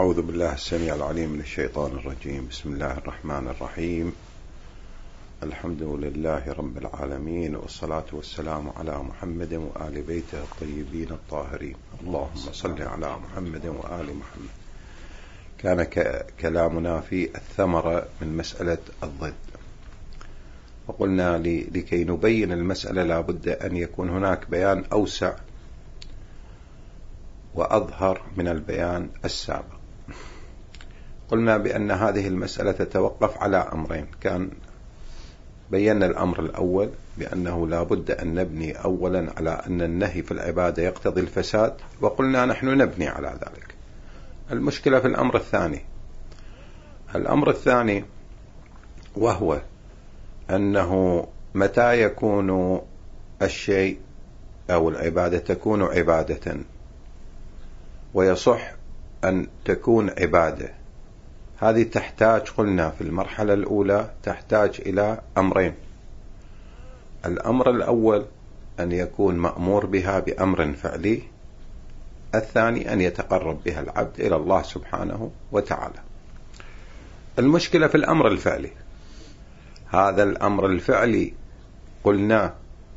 أعوذ بالله السميع العليم من الشيطان الرجيم. بسم الله الرحمن الرحيم. الحمد لله رب العالمين، والصلاة والسلام على محمد وآل بيته الطيبين الطاهرين. اللهم صل على محمد وآل محمد. كان كلامنا في الثمرة من مسألة الضد، وقلنا لكي نبين المسألة لابد أن يكون هناك بيان أوسع وأظهر من البيان السابق. قلنا بأن هذه المسألة تتوقف على أمرين. كان بينا الأمر الأول بأنه لابد أن نبني أولا على أن النهي في العبادة يقتضي الفساد، وقلنا نحن نبني على ذلك. المشكلة في الأمر الثاني وهو أنه متى يكون الشيء أو العبادة تكون عبادة ويصح أن تكون عبادة. هذه تحتاج، قلنا في المرحلة الأولى، تحتاج إلى أمرين. الأمر الأول أن يكون مأمور بها بأمر فعلي، الثاني أن يتقرب بها العبد إلى الله سبحانه وتعالى. المشكلة في الأمر الفعلي. هذا الأمر الفعلي قلنا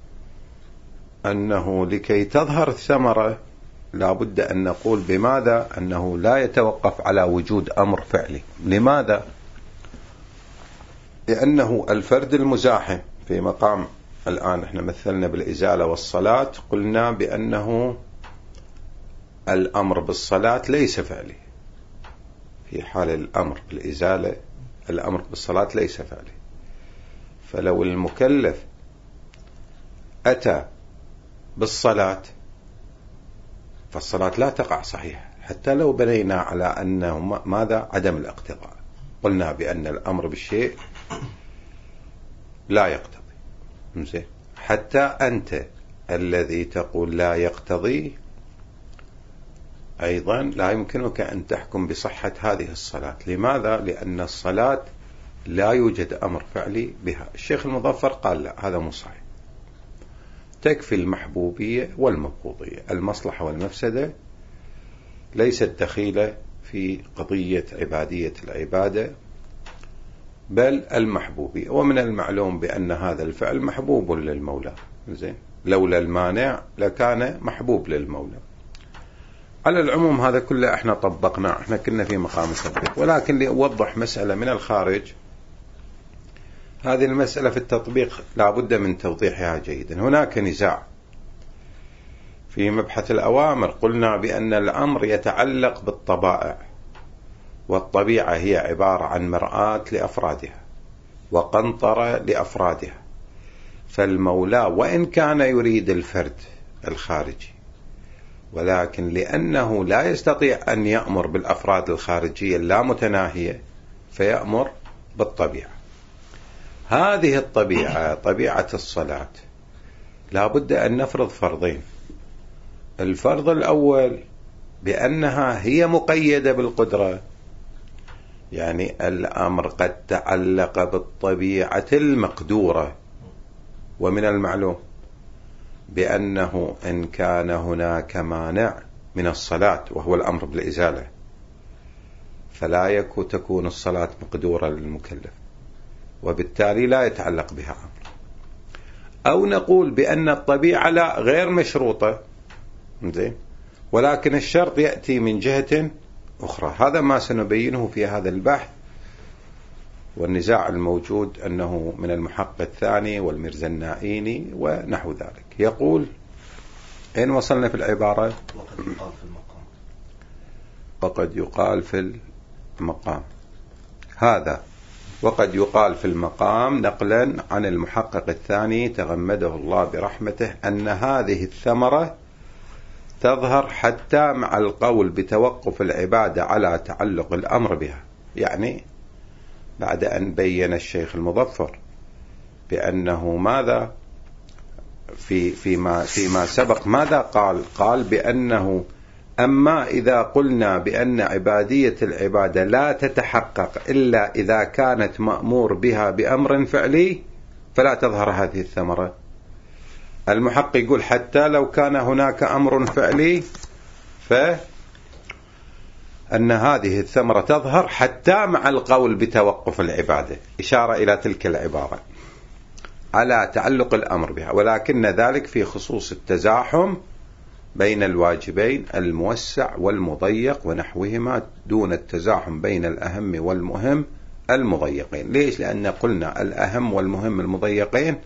أنه لكي تظهر الثمرة لابد أن نقول بماذا أنه لا يتوقف على وجود أمر فعلي. لماذا؟ لأنه الفرد المزاحم في مقام، الآن احنا مثلنا بالإزالة والصلاة، قلنا بأنه الأمر بالصلاة ليس فعلي. في حال الأمر بالإزالة الأمر بالصلاة ليس فعلي. فلو المكلف أتى بالصلاة فالصلاة لا تقع صحيحة، حتى لو بنينا على أنه ماذا؟ عدم الاقتضاء. قلنا بأن الأمر بالشيء لا يقتضي. حتى أنت الذي تقول لا يقتضي أيضا لا يمكنك أن تحكم بصحة هذه الصلاة. لماذا؟ لأن الصلاة لا يوجد أمر فعلي بها. الشيخ المظفر قال لا، هذا مو صحيح. تكفي المحبوبية والمبغوضية. المصلحة والمفسدة ليست دخيلة في قضية عبادية العبادة، بل المحبوبية. ومن المعلوم بأن هذا الفعل محبوب للمولى. لولا المانع لكان محبوب للمولى. على العموم هذا كله احنا طبقنا، احنا كنا في مقام التطبيق. ولكن لأوضح مسألة من الخارج، هذه المسألة في التطبيق لابد من توضيحها جيدا. هناك نزاع في مبحث الأوامر. قلنا بأن الأمر يتعلق بالطبائع، والطبيعة هي عبارة عن مرآة لأفرادها وقنطرة لأفرادها. فالمولى وإن كان يريد الفرد الخارجي، ولكن لأنه لا يستطيع أن يأمر بالأفراد الخارجية اللامتناهية فيأمر بالطبيعة. هذه الطبيعة، طبيعة الصلاة، لا بد أن نفرض فرضين. الفرض الأول بأنها هي مقيدة بالقدرة، يعني الأمر قد تعلق بالطبيعة المقدورة. ومن المعلوم بأنه إن كان هناك مانع من الصلاة وهو الأمر بالإزالة فلا تكون الصلاة مقدورة للمكلف، وبالتالي لا يتعلق بها أمر. أو نقول بأن الطبيعة لا غير مشروطة، ولكن الشرط يأتي من جهة أخرى. هذا ما سنبينه في هذا البحث. والنزاع الموجود أنه من المحقق الثاني والمرزا النائيني ونحو ذلك. يقول إن وصلنا في العبارة وقد يقال في المقام هذا، وقد يقال في المقام نقلا عن المحقق الثاني تغمده الله برحمته أن هذه الثمرة تظهر حتى مع القول بتوقف العبادة على تعلق الأمر بها. يعني بعد أن بين الشيخ المظفر بأنه ماذا فيما سبق ماذا قال بأنه أما إذا قلنا بأن عبادية العبادة لا تتحقق إلا إذا كانت مأمور بها بأمر فعلي فلا تظهر هذه الثمرة. المحقق يقول حتى لو كان هناك أمر فعلي أن هذه الثمرة تظهر حتى مع القول بتوقف العبادة، إشارة إلى تلك العبارة على تعلق الأمر بها، ولكن ذلك في خصوص التزاحم بين الواجبين الموسع والمضيق ونحوهما، دون التزاحم بين الأهم والمهم المضيقين. ليش؟ لأن قلنا الأهم والمهم المضيقين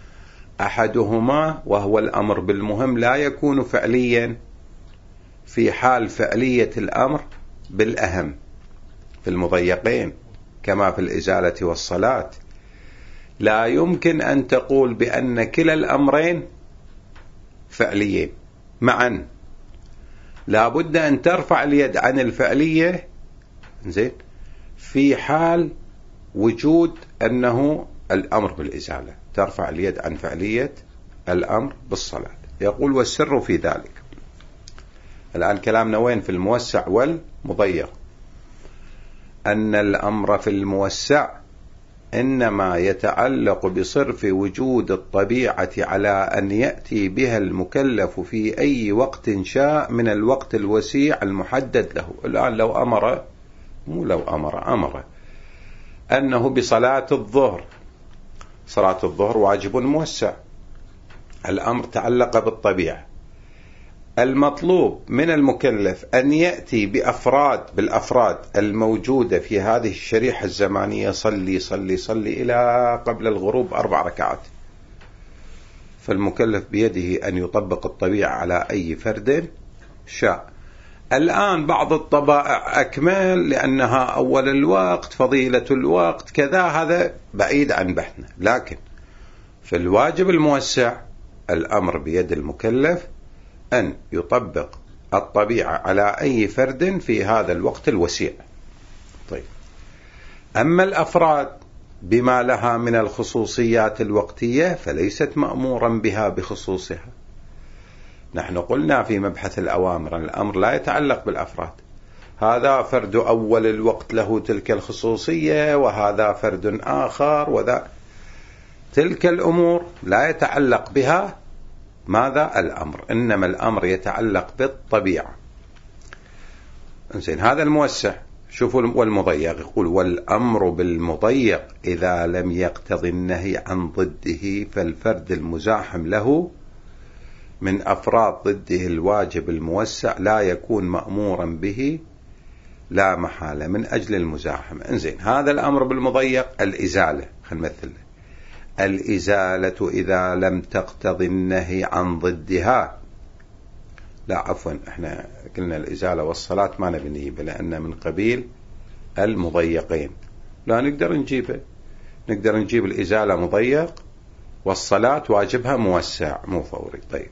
أحدهما وهو الأمر بالمهم لا يكون فعليا في حال فعلية الأمر بالأهم في المضيقين، كما في الإزالة والصلاة. لا يمكن أن تقول بأن كلا الأمرين فعليين معا، لا بد أن ترفع اليد عن الفعلية زين في حال وجود أنه الأمر بالإزالة، ترفع اليد عن فعلية الأمر بالصلاة. يقول والسر في ذلك. الآن كلامنا وين؟ في الموسع والمضيق. أن الأمر في الموسع إنما يتعلق بصرف وجود الطبيعة على أن يأتي بها المكلف في أي وقت شاء من الوقت الوسيع المحدد له. الآن لو أمر، مو لو أمر أنه بصلاة الظهر، صلاة الظهر واجب موسع، الأمر تعلق بالطبيعة، المطلوب من المكلف أن يأتي بالأفراد الموجودة في هذه الشريحة الزمانية، صلي إلى قبل الغروب 4 ركعات. فالمكلف بيده أن يطبق الطبيعة على أي فرد شاء. الآن بعض الطبائع أكمل لأنها أول الوقت، فضيلة الوقت كذا، هذا بعيد عن بحثنا. لكن في الواجب الموسع الأمر بيد المكلف أن يطبق الطبيعة على أي فرد في هذا الوقت الوسيع. طيب، أما الأفراد بما لها من الخصوصيات الوقتية فليست مأمورا بها بخصوصها. نحن قلنا في مبحث الأوامر الأمر لا يتعلق بالأفراد، هذا فرد أول الوقت له تلك الخصوصية، وهذا فرد آخر، وذا تلك الأمور لا يتعلق بها ماذا؟ الأمر، إنما الأمر يتعلق بالطبيعة. إنزين، هذا الموسع. شوفوا والمضيق، يقول والأمر بالمضيق إذا لم يقتضي النهي عن ضده فالفرد المزاحم له من أفراد ضده الواجب الموسع لا يكون مأمورا به لا محالة من أجل المزاحم. إنزين، هذا الأمر بالمضيق الإزالة، خلينا نمثل الإزالة إذا لم تقتضي النهي عن ضدها. لا عفوا، احنا قلنا الإزالة والصلاة ما نبي نجيبها لأن من قبيل المضيقين، لا نقدر نجيبها. نقدر نجيب الإزالة مضيق والصلاة واجبها موسع مو فوري. طيب،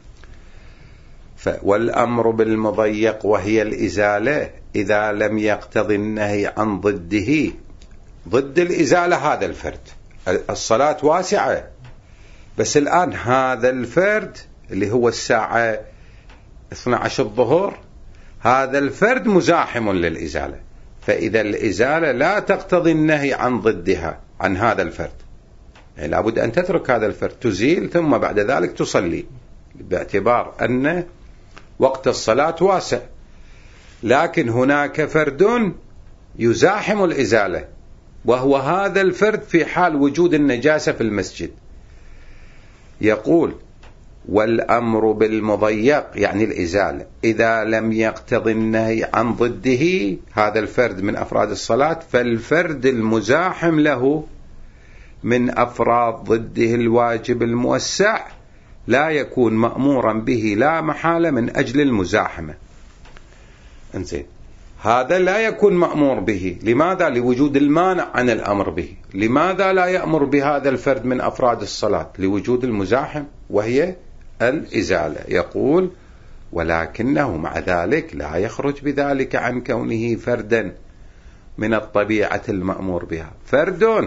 والأمر بالمضيق وهي الإزالة إذا لم يقتضي النهي عن ضده. ضد الإزالة هذا الفرد، الصلاة واسعة، بس الآن هذا الفرد اللي هو الساعة 12 الظهر، هذا الفرد مزاحم للإزالة، فإذا الإزالة لا تقتضي النهي عن ضدها عن هذا الفرد، يعني لابد أن تترك هذا الفرد، تزيل ثم بعد ذلك تصلي، باعتبار أن وقت الصلاة واسع. لكن هناك فرد يزاحم الإزالة، وهو هذا الفرد في حال وجود النجاسة في المسجد. يقول والأمر بالمضيق يعني الإزالة إذا لم يقتضي النهي عن ضده، هذا الفرد من أفراد الصلاة، فالفرد المزاحم له من أفراد ضده الواجب الموسع لا يكون مأمورا به لا محالة من أجل المزاحمة. انزين، هذا لا يكون مأمور به، لماذا؟ لوجود المانع عن الأمر به. لماذا لا يأمر بهذا الفرد من أفراد الصلاة؟ لوجود المزاحم وهي الإزالة. يقول ولكنه مع ذلك لا يخرج بذلك عن كونه فردا من الطبيعة المأمور بها. فرد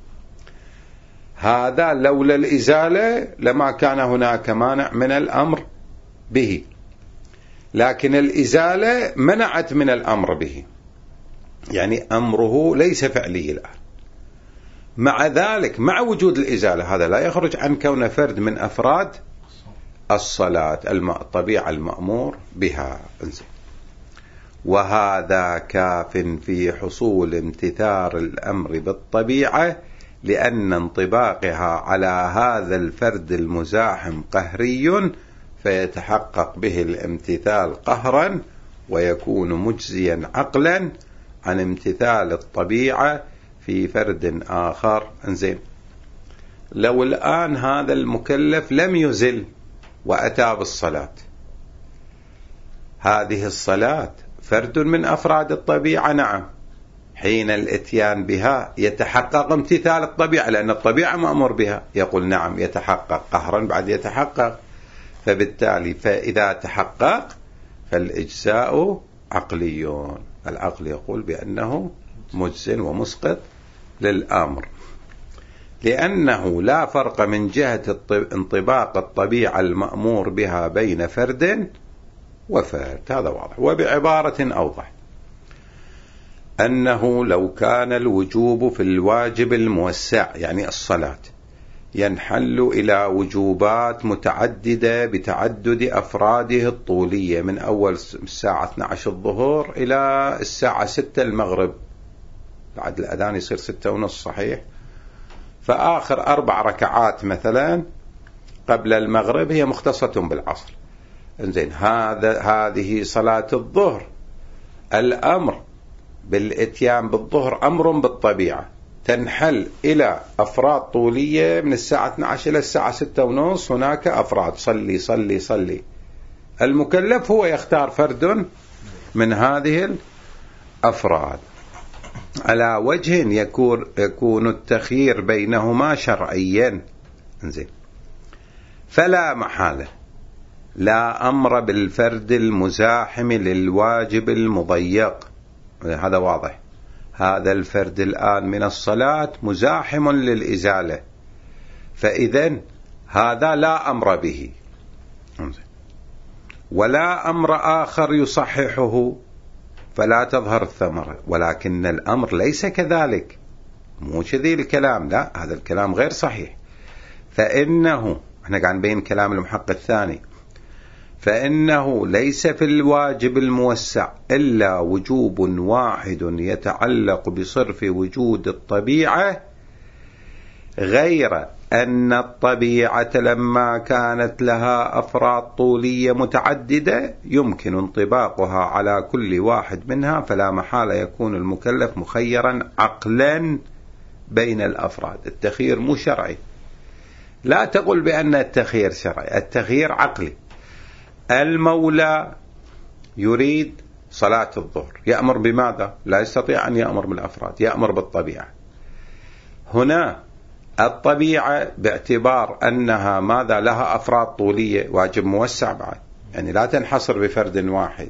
هذا لولا الإزالة لما كان هناك مانع من الأمر به، لكن الإزالة منعت من الأمر به، يعني أمره ليس فعلي الآن. مع ذلك مع وجود الإزالة هذا لا يخرج عن كونه فرد من أفراد الصلاة، الطبيعة المأمور بها. وهذا كاف في حصول امتثال الأمر بالطبيعة، لأن انطباقها على هذا الفرد المزاحم قهري، فيتحقق به الامتثال قهرا، ويكون مجزيا عقلا عن امتثال الطبيعة في فرد آخر. انزين، لو الآن هذا المكلف لم يزل وأتى بالصلاة، هذه الصلاة فرد من أفراد الطبيعة، نعم، حين الاتيان بها يتحقق امتثال الطبيعة، لأن الطبيعة مأمور بها. يقول نعم، يتحقق قهرا بعد يتحقق، فبالتالي فإذا تحقق فالإجزاء عقلي. العقل يقول بأنه مجزٍ ومسقط للأمر، لأنه لا فرق من جهة انطباق الطبيعة المأمور بها بين فرد وفرد. هذا واضح. وبعبارة أوضح، أنه لو كان الوجوب في الواجب الموسع، يعني الصلاة، ينحل إلى وجوبات متعددة بتعدد أفراده الطولية، من أول الساعة 12 الظهر إلى الساعة 6 المغرب، بعد الأذان يصير 6:30 صحيح، فآخر 4 ركعات مثلا قبل المغرب هي مختصة بالعصر. إنزين، هذه صلاة الظهر، الأمر بالإتيان بالظهر أمر بالطبيعة، تنحل إلى أفراد طولية من الساعة 12 إلى الساعة 6:30. هناك أفراد صلي صلي صلي، المكلف هو يختار فرد من هذه الأفراد على وجه يكون التخيير بينهما شرعيا. إنزين، فلا محالة لا أمر بالفرد المزاحم للواجب المضيق. هذا واضح، هذا الفرد الآن من الصلاة مزاحم للإزالة، فإذن هذا لا أمر به، ولا أمر آخر يصححه، فلا تظهر الثمرة. ولكن الأمر ليس كذلك، مو كذي الكلام، لا، هذا الكلام غير صحيح. فإنه، احنا قاعد نبين كلام المحقق الثاني، فإنه ليس في الواجب الموسع إلا وجوب واحد يتعلق بصرف وجود الطبيعة، غير أن الطبيعة لما كانت لها أفراد طولية متعددة يمكن انطباقها على كل واحد منها، فلا محالة يكون المكلف مخيرا عقلا بين الأفراد. التخيير مو شرعي، لا تقل بأن التخيير شرعي، التخيير عقلي. المولى يريد صلاة الظهر، يأمر بماذا؟ لا يستطيع أن يأمر بالأفراد، يأمر بالطبيعة. هنا الطبيعة باعتبار أنها ماذا؟ لها أفراد طولية، واجب موسع بعد، يعني لا تنحصر بفرد واحد.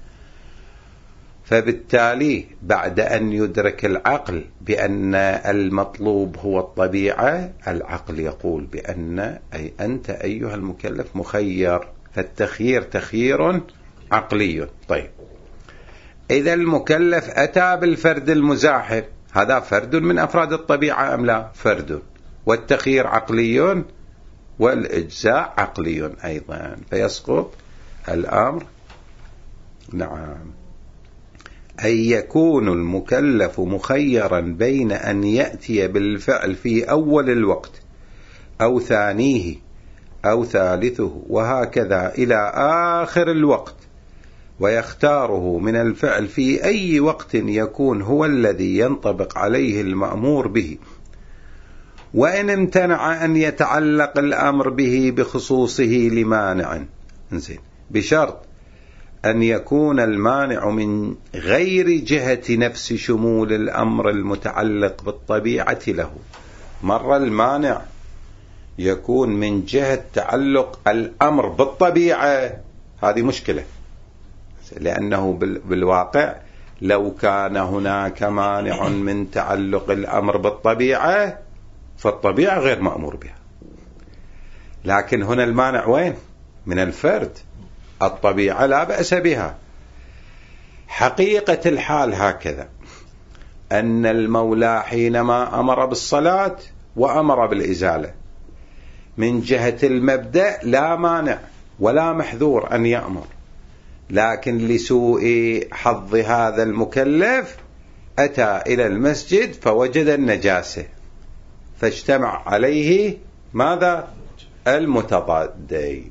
فبالتالي بعد أن يدرك العقل بأن المطلوب هو الطبيعة، العقل يقول بأن أي أنت أيها المكلف مخير، فالتخيير تخيير عقلي. طيب، إذا المكلف أتى بالفرد المزاحم، هذا فرد من أفراد الطبيعة أم لا؟ فرد، والتخيير عقلي والإجزاء عقلي أيضا، فيسقط الأمر. نعم، أي يكون المكلف مخيرا بين أن يأتي بالفعل في أول الوقت أو ثانيه أو ثالثه وهكذا إلى آخر الوقت، ويختاره من الفعل في أي وقت يكون هو الذي ينطبق عليه المأمور به، وإن امتنع أن يتعلق الأمر به بخصوصه لمانع. بشرط أن يكون المانع من غير جهة نفس شمول الأمر المتعلق بالطبيعة له. مرة المانع يكون من جهة تعلق الأمر بالطبيعة، هذه مشكلة، لأنه بالواقع لو كان هناك مانع من تعلق الأمر بالطبيعة فالطبيعة غير مأمور بها، لكن هنا المانع وين؟ من الفرد، الطبيعة لا بأس بها. حقيقة الحال هكذا، أن المولى حينما أمر بالصلاة وأمر بالإزالة من جهة المبدأ لا مانع ولا محذور أن يأمر، لكن لسوء حظ هذا المكلف أتى إلى المسجد فوجد النجاسة، فاجتمع عليه ماذا؟ المتضادين.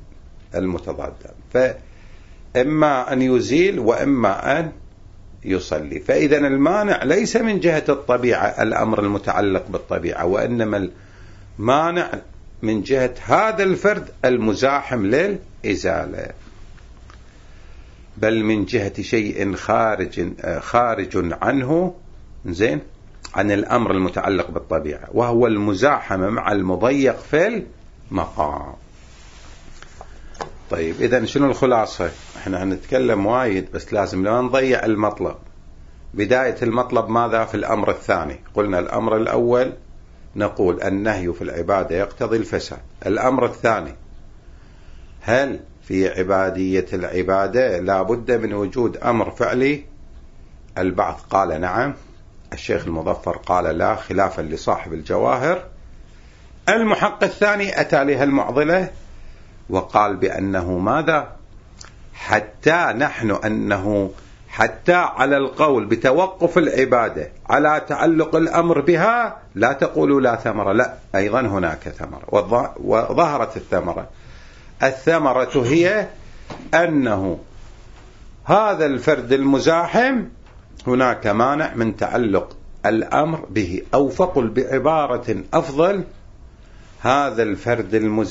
فإما أن يزيل وإما أن يصلي. فإذا المانع ليس من جهة الطبيعة، الأمر المتعلق بالطبيعة، وإنما المانع من جهة هذا الفرد المزاحم للإزالة، بل من جهة شيء خارج عنه، زين، عن الأمر المتعلق بالطبيعة، وهو المزاحمة مع المضيق في المقام. طيب إذن شنو الخلاصة؟ احنا هنتكلم وايد بس لازم لا نضيع المطلب. بداية المطلب ماذا في الأمر الثاني؟ قلنا الأمر الأول نقول النهي في العبادة يقتضي الفساد. الأمر الثاني، هل في عبادية العبادة لا بد من وجود أمر فعلي؟ البعض قال نعم، الشيخ المظفر قال لا، خلافا لصاحب الجواهر. المحقق الثاني أتى لها المعضلة وقال بأنه ماذا؟ حتى على القول بتوقف العبادة على تعلق الأمر بها لا تقولوا لا ثمرة، لا، أيضا هناك ثمرة، وظهرت الثمرة هي أنه هذا الفرد المزاحم هناك مانع من تعلق الأمر به، أو فقل بعبارة أفضل، هذا الفرد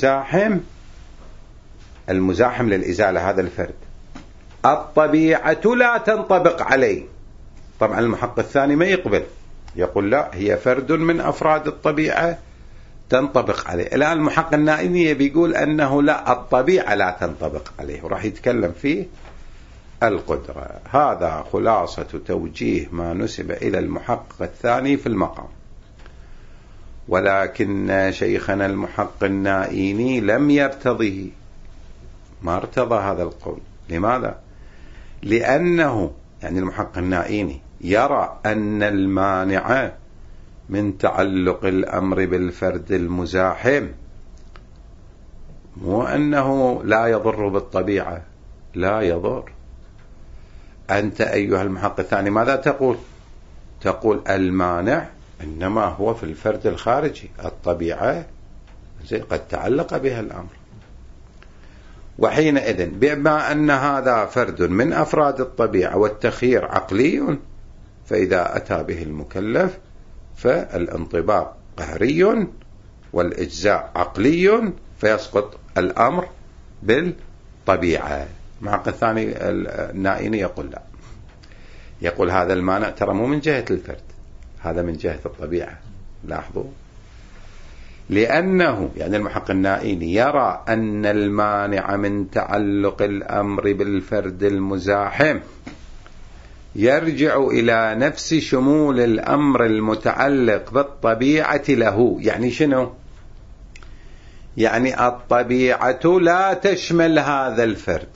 المزاحم للإزالة، هذا الفرد الطبيعة لا تنطبق عليه. طبعا المحقق الثاني ما يقبل، يقول لا، هي فرد من أفراد الطبيعة تنطبق عليه. الآن المحقق النائمي بيقول أنه لا، الطبيعة لا تنطبق عليه، وراح يتكلم فيه القدرة. هذا خلاصة توجيه ما نسب إلى المحقق الثاني في المقام. ولكن شيخنا المحقق النائيني لم يرتضه، ما ارتضى هذا القول. لماذا؟ لأنه يعني المحقق النائيني يرى أن المانع من تعلق الأمر بالفرد المزاحم مو أنه لا يضر بالطبيعة، لا يضر. أنت أيها المحقق الثاني ماذا تقول؟ تقول المانع إنما هو في الفرد الخارجي، الطبيعة قد تعلق بها الأمر. وحينئذ بما أن هذا فرد من أفراد الطبيعة والتخيير عقلي، فإذا أتى به المكلف فالانطباق قهري والإجزاء عقلي، فيسقط الأمر بالطبيعة. المحقق الثاني النائيني يقول لا، يقول هذا المانع ترى مو من جهة الفرد، هذا من جهة الطبيعة. لاحظوا، لأنه يعني المحقق النائيني يرى أن المانع من تعلق الأمر بالفرد المزاحم يرجع إلى نفس شمول الأمر المتعلق بالطبيعة له. يعني شنو؟ يعني الطبيعة لا تشمل هذا الفرد،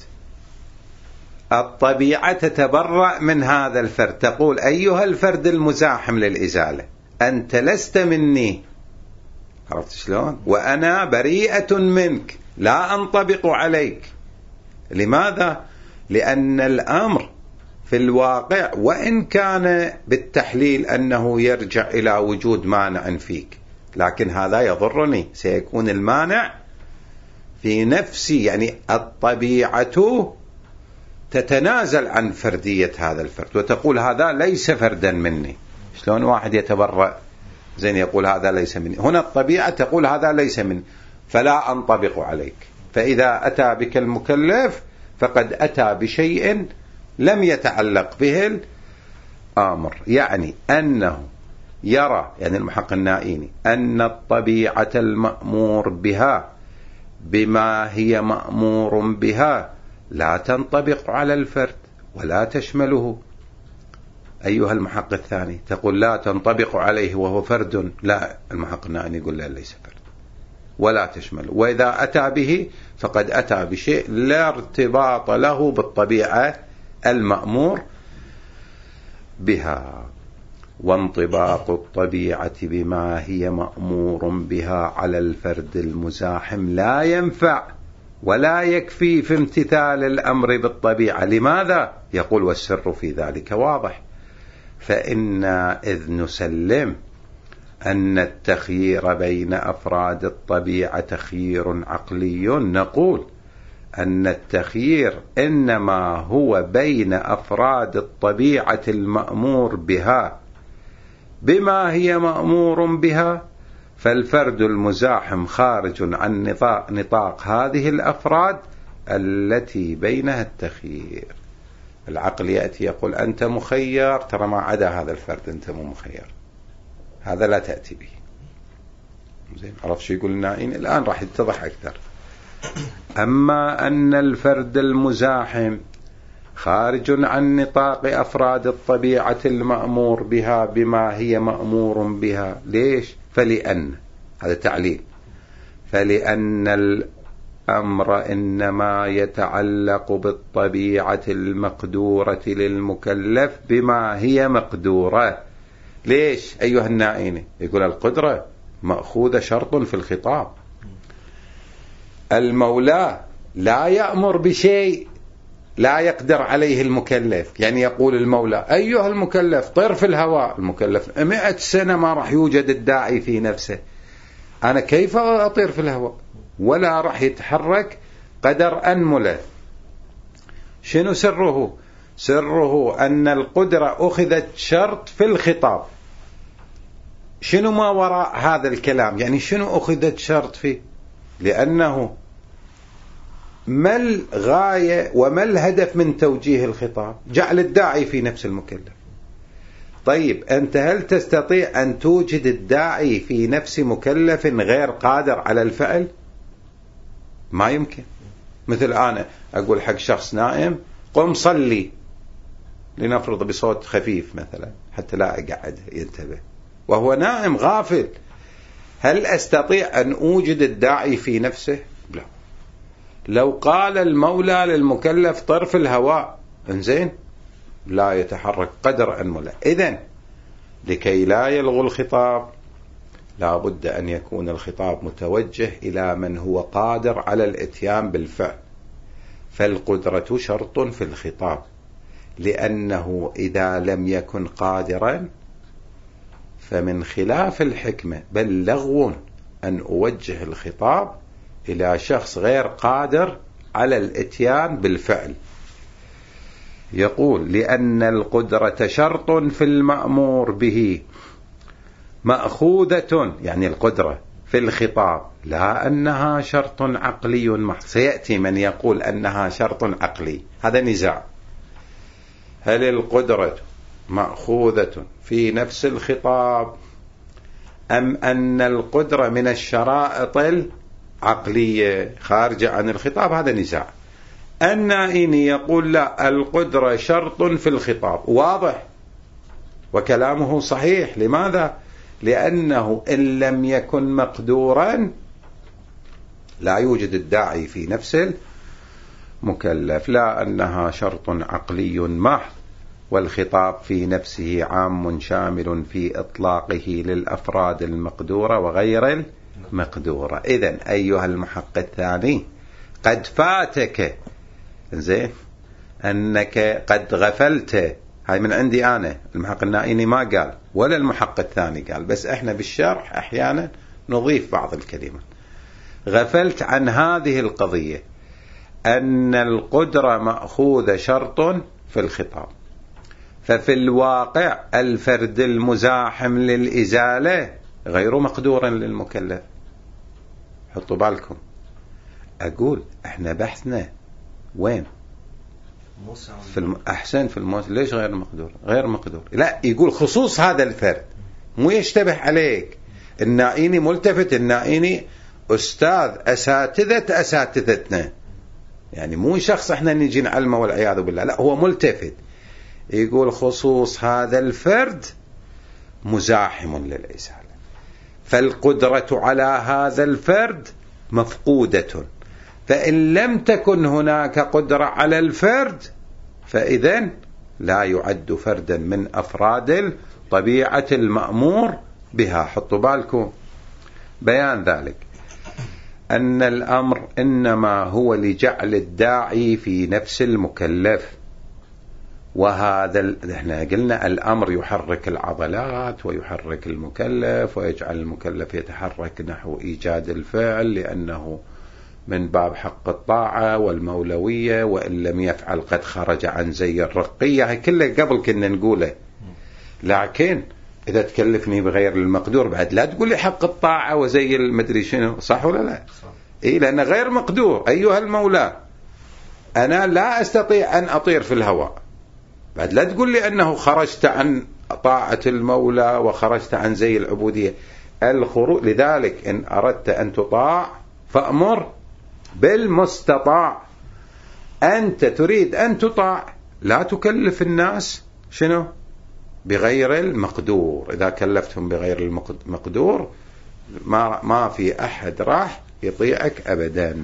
الطبيعة تتبرأ من هذا الفرد، تقول أيها الفرد المزاحم للإزالة أنت لست مني، عرفت شلون؟ وأنا بريئة منك، لا أنطبق عليك. لماذا؟ لأن الأمر في الواقع وإن كان بالتحليل أنه يرجع إلى وجود مانع فيك، لكن هذا يضرني، سيكون المانع في نفسي، يعني الطبيعة تتنازل عن فردية هذا الفرد وتقول هذا ليس فردا مني. شلون واحد يتبرأ زين يقول هذا ليس مني؟ هنا الطبيعة تقول هذا ليس مني فلا أنطبق عليك. فإذا أتى بك المكلف فقد أتى بشيء لم يتعلق به الأمر، يعني أنه يرى، يعني المحقق النائيني، أن الطبيعة المأمور بها بما هي مأمور بها لا تنطبق على الفرد ولا تشمله. أيها المحقق الثاني تقول لا تنطبق عليه وهو فرد، لا، المحقق النائيني يقول لا، ليس فرد ولا تشمله. وإذا أتى به فقد أتى بشيء لا ارتباط له بالطبيعة المأمور بها. وانطباق الطبيعة بما هي مأمور بها على الفرد المزاحم لا ينفع ولا يكفي في امتثال الأمر بالطبيعة. لماذا؟ يقول والسر في ذلك واضح. فإن إذ نسلم أن التخيير بين أفراد الطبيعة تخيير عقلي، نقول أن التخيير إنما هو بين أفراد الطبيعة المأمور بها بما هي مأمور بها، فالفرد المزاحم خارج عن نطاق هذه الأفراد التي بينها التخيير. العقل يأتي يقول أنت مخير، ترى ما عدا هذا الفرد أنت مو مخير، هذا لا تأتي به. زين، عرفت شو يقول النائين؟ الآن راح يتضح أكثر. أما أن الفرد المزاحم خارج عن نطاق أفراد الطبيعة المأمور بها بما هي مأمور بها. ليش؟ فلأن، هذا تعليل، فلأن الأمر إنما يتعلق بالطبيعة المقدورة للمكلف بما هي مقدورة. ليش أيها النائين؟ يقول القدرة مأخوذة شرط في الخطاب. المولى لا يأمر بشيء لا يقدر عليه المكلف. يعني يقول المولى أيها المكلف طير في الهواء، المكلف 100 سنة ما راح يوجد الداعي في نفسه، أنا كيف أطير في الهواء؟ ولا راح يتحرك قدر أنمله. شنو سره؟ سره أن القدرة أخذت شرط في الخطاب. شنو ما وراء هذا الكلام؟ يعني شنو أخذت شرط فيه؟ لأنه ما الغاية وما الهدف من توجيه الخطاب؟ جعل الداعي في نفس المكلف. طيب أنت هل تستطيع أن توجد الداعي في نفس مكلف غير قادر على الفعل؟ ما يمكن. مثل أنا أقول حق شخص نائم قم صلي، لنفرض بصوت خفيف مثلا حتى لا أقعد ينتبه وهو نائم غافل، هل أستطيع أن أوجد الداعي في نفسه؟ لا. لو قال المولى للمكلف طر في الهواء، إنزين، لا يتحرك قدر أنمله. إذن لكي لا يلغو الخطاب لا بد أن يكون الخطاب متوجه إلى من هو قادر على الإتيان بالفعل. فالقدرة شرط في الخطاب، لأنه إذا لم يكن قادرا فمن خلاف الحكمة بل لغو أن أوجه الخطاب إلى شخص غير قادر على الإتيان بالفعل. يقول لأن القدرة شرط في المأمور به مأخوذة، يعني القدرة في الخطاب، لا أنها شرط عقلي محض. سيأتي من يقول أنها شرط عقلي، هذا نزاع. هل القدرة مأخوذة في نفس الخطاب أم أن القدرة من الشرائط العقلية خارجة عن الخطاب؟ هذا نزاع. النائيني يقول لا، القدرة شرط في الخطاب، واضح وكلامه صحيح. لماذا؟ لأنه إن لم يكن مقدورا لا يوجد الداعي في نفس المكلف. لا أنها شرط عقلي محض، والخطاب في نفسه عام شامل في إطلاقه للأفراد المقدورة وغير المقدورة. إذن أيها المحق الثاني قد فاتك، زين، أنك قد غفلت. هاي من عندي أنا، المحق النائيني ما قال ولا المحق الثاني قال، بس إحنا بالشرح أحيانا نضيف بعض الكلمات. غفلت عن هذه القضية، أن القدرة مأخوذة شرط في الخطاب. ففي الواقع الفرد المزاحم للإزالة غير مقدور للمكلف. حطوا بالكم، أقول إحنا بحثنا وين؟ في أحسن في الموت. ليش غير مقدور؟ غير مقدور، لا، يقول خصوص هذا الفرد، مو يشتبه عليك. النائيني ملتفت، النائيني أستاذ أساتذتنا، يعني مو شخص احنا نجي نعلمه والعياذ بالله، لا، هو ملتفت. يقول خصوص هذا الفرد مزاحم للإزالة، فالقدرة على هذا الفرد مفقودة. فإن لم تكن هناك قدرة على الفرد فإذن لا يعد فردا من أفراد الطبيعة المأمور بها. حطوا بالكم بيان ذلك. أن الأمر إنما هو لجعل الداعي في نفس المكلف. وهذا احنا قلنا الأمر يحرك العضلات ويحرك المكلف ويجعل المكلف يتحرك نحو إيجاد الفعل، لأنه من باب حق الطاعة والمولوية، وإن لم يفعل قد خرج عن زي الرقية. كله قبل كنا نقوله. لكن إذا تكلفني بغير المقدور بعد لا تقول لي حق الطاعة وزي المدري شنو، صح ولا لا؟ إيه، لأنه غير مقدور. أيها المولى، أنا لا أستطيع أن أطير في الهواء، بعد لا تقول لي أنه خرجت عن طاعة المولى وخرجت عن زي العبودية. الخروج. لذلك إن أردت أن تطاع فأمر بالمستطاع. أنت تريد أن تطاع، لا تكلف الناس شنو؟ بغير المقدور. إذا كلفتهم بغير المقدور ما في أحد راح يطيعك أبدا.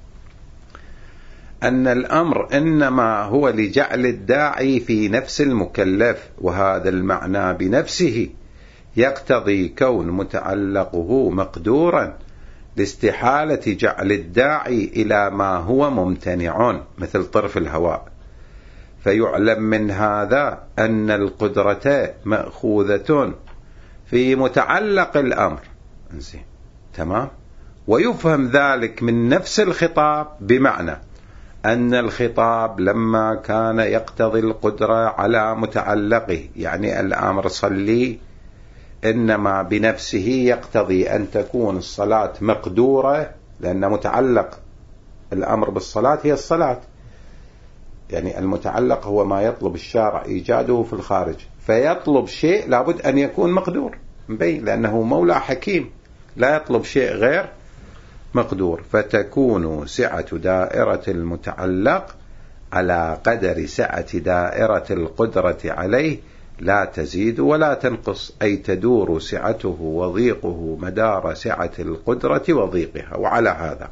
أن الأمر إنما هو لجعل الداعي في نفس المكلف، وهذا المعنى بنفسه يقتضي كون متعلقه مقدورا لاستحالة جعل الداعي إلى ما هو ممتنع مثل طرف الهواء. فيعلم من هذا أن القدرة مأخوذة في متعلق الأمر. تمام. ويفهم ذلك من نفس الخطاب، بمعنى أن الخطاب لما كان يقتضي القدرة على متعلقه، يعني الأمر صلي، إنما بنفسه يقتضي أن تكون الصلاة مقدورة، لأن متعلق الأمر بالصلاة هي الصلاة. يعني المتعلق هو ما يطلب الشارع إيجاده في الخارج، فيطلب شيء لابد أن يكون مقدور، لأنه مولى حكيم لا يطلب شيء غير مقدور. فتكون سعة دائرة المتعلق على قدر سعة دائرة القدرة عليه، لا تزيد ولا تنقص، أي تدور سعته وضيقه مدار سعة القدرة وضيقها. وعلى هذا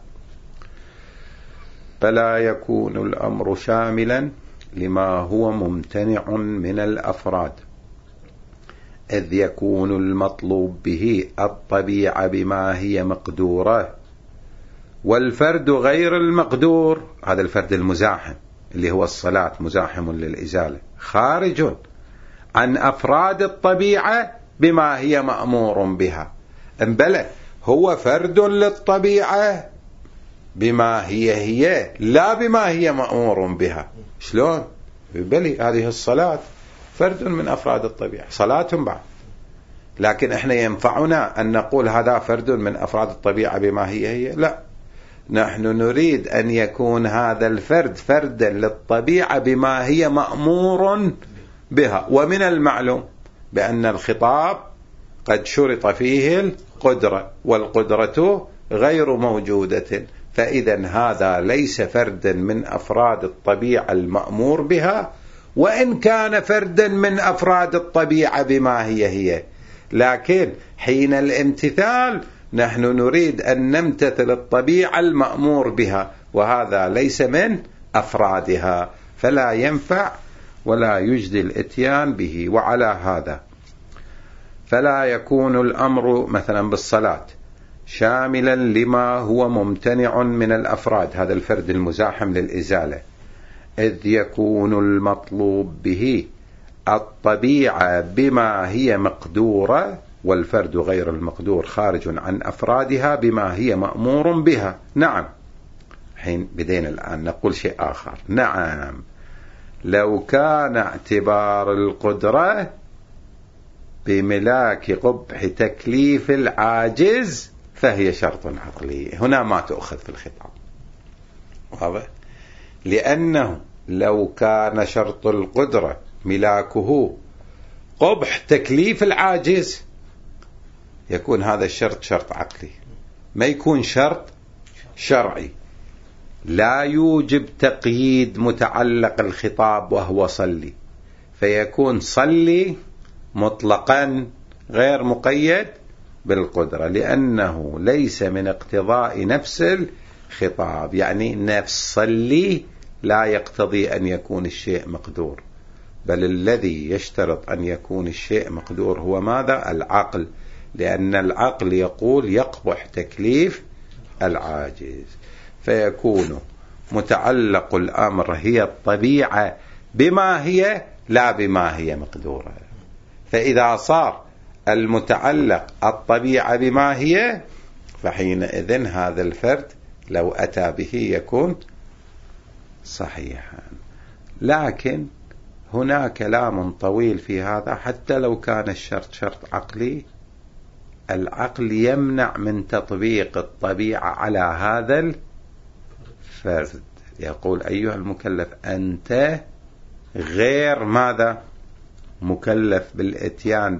فلا يكون الأمر شاملا لما هو ممتنع من الأفراد، إذ يكون المطلوب به الطبيعة بما هي مقدورة، والفرد غير المقدور، هذا الفرد المزاحم اللي هو الصلاة، مزاحم للإزالة، خارج عن أفراد الطبيعة بما هي مأمور بها. بلى هو فرد للطبيعة بما هي لا بما هي مأمور بها. شلون؟ بلي هذه الصلاة فرد من أفراد الطبيعة، صلاة بعد، لكن احنا ينفعنا أن نقول هذا فرد من أفراد الطبيعة بما هي؟ لا، نحن نريد أن يكون هذا الفرد فردا للطبيعة بما هي مأمور بها. ومن المعلوم بأن الخطاب قد شرط فيه القدرة، والقدرة غير موجودة، فإذا هذا ليس فردا من أفراد الطبيعة المأمور بها، وإن كان فردا من أفراد الطبيعة بما هي. لكن حين الامتثال نحن نريد أن نمتثل الطبيعة المأمور بها، وهذا ليس من أفرادها، فلا ينفع ولا يجدي الاتيان به. وعلى هذا فلا يكون الأمر مثلا بالصلاة شاملا لما هو ممتنع من الأفراد، هذا الفرد المزاحم للإزالة، إذ يكون المطلوب به الطبيعة بما هي مقدورة، والفرد غير المقدور خارج عن أفرادها بما هي مأمور بها. نعم. حين بدينا الآن نقول شيء آخر. نعم، لو كان اعتبار القدرة بملاك قبح تكليف العاجز فهي شرط عقلي، هنا ما تؤخذ في الخطاب، واضح؟ لأنه لو كان شرط القدرة ملاكه قبح تكليف العاجز يكون هذا الشرط شرط عقلي، ما يكون شرط شرعي. لا يوجب تقييد متعلق الخطاب وهو صلي، فيكون صلي مطلقا غير مقيد بالقدرة، لأنه ليس من اقتضاء نفس الخطاب. يعني نفس صلي لا يقتضي أن يكون الشيء مقدور، بل الذي يشترط أن يكون الشيء مقدور هو ماذا؟ العقل، لأن العقل يقول يقبح تكليف العاجز، فيكون متعلق الأمر هي الطبيعة بما هي لا بما هي مقدورة. فإذا صار المتعلق الطبيعة بما هي فحينئذ هذا الفرد لو أتى به يكون صحيحا. لكن هناك كلام طويل في هذا، حتى لو كان الشرط شرط عقلي، العقل يمنع من تطبيق الطبيعة على هذا الفرد. يقول أيها المكلف أنت غير ماذا مكلف بالاتيان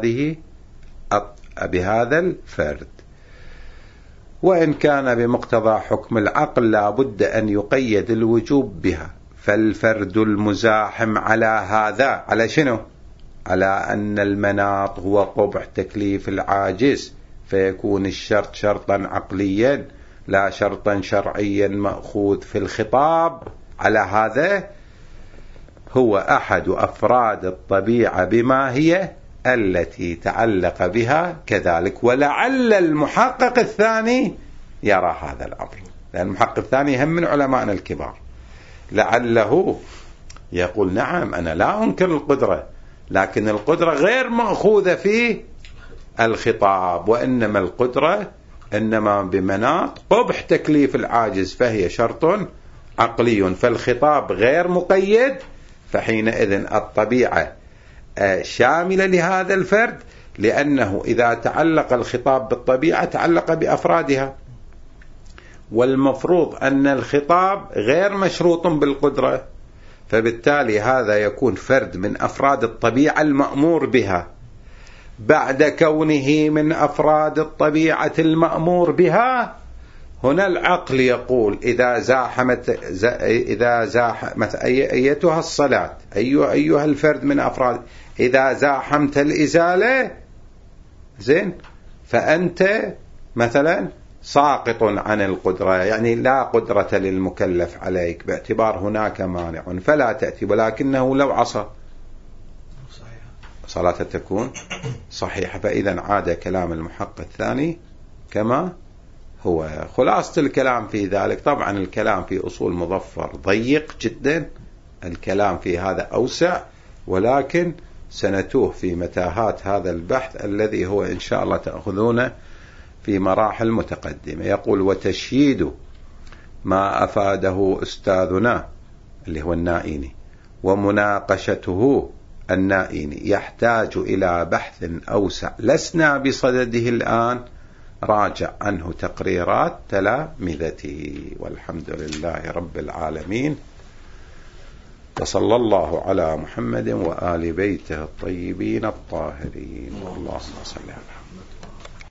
بهذا الفرد، وإن كان بمقتضى حكم العقل لا بد أن يقيد الوجوب بها. فالفرد المزاحم على هذا على شنو؟ على أن المناط هو قبح تكليف العاجز، فيكون الشرط شرطا عقليا لا شرطا شرعيا مأخوذ في الخطاب. على هذا هو أحد أفراد الطبيعة بما هي التي تعلق بها كذلك. ولعل المحقق الثاني يرى هذا الأمر، لأن المحقق الثاني هم من علماءنا الكبار، لعله يقول نعم أنا لا أنكر القدرة، لكن القدرة غير مأخوذة في الخطاب، وإنما القدرة إنما بمناط قبح تكليف العاجز، فهي شرط عقلي، فالخطاب غير مقيد، فحينئذ الطبيعة شاملة لهذا الفرد، لأنه إذا تعلق الخطاب بالطبيعة تعلق بأفرادها، والمفروض أن الخطاب غير مشروط بالقدرة، فبالتالي هذا يكون فرد من أفراد الطبيعة المأمور بها. بعد كونه من أفراد الطبيعة المأمور بها، هنا العقل يقول إذا زاحمت أيتها الصلاة أيها الفرد من أفراد، إذا زاحمت الإزالة زين فأنت مثلا ساقط عن القدرة، يعني لا قدرة للمكلف عليك باعتبار هناك مانع فلا تأتي، ولكنه لو عصى صلاته تكون صحيحة. فإذا عاد كلام المحقق الثاني كما هو. خلاصة الكلام في ذلك، طبعا الكلام في أصول مظفر ضيق جدا، الكلام في هذا أوسع، ولكن سنتوه في متاهات هذا البحث الذي هو إن شاء الله تأخذونه في مراحل متقدمة. يقول وتشييد ما أفاده أستاذنا اللي هو النائيني ومناقشته النائيني يحتاج إلى بحث أوسع لسنا بصدده الآن، راجع عنه تقريرات تلامذته. والحمد لله رب العالمين، وصلى الله على محمد وآل بيته الطيبين الطاهرين. اللهم صل على